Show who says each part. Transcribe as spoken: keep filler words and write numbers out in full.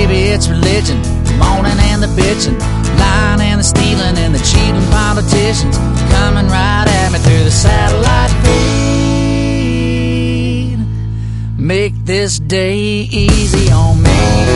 Speaker 1: maybe it's religion, the moaning and the bitching, lying and the stealing and the cheating politicians coming right at me through the satellite feed. Make this day easy on me.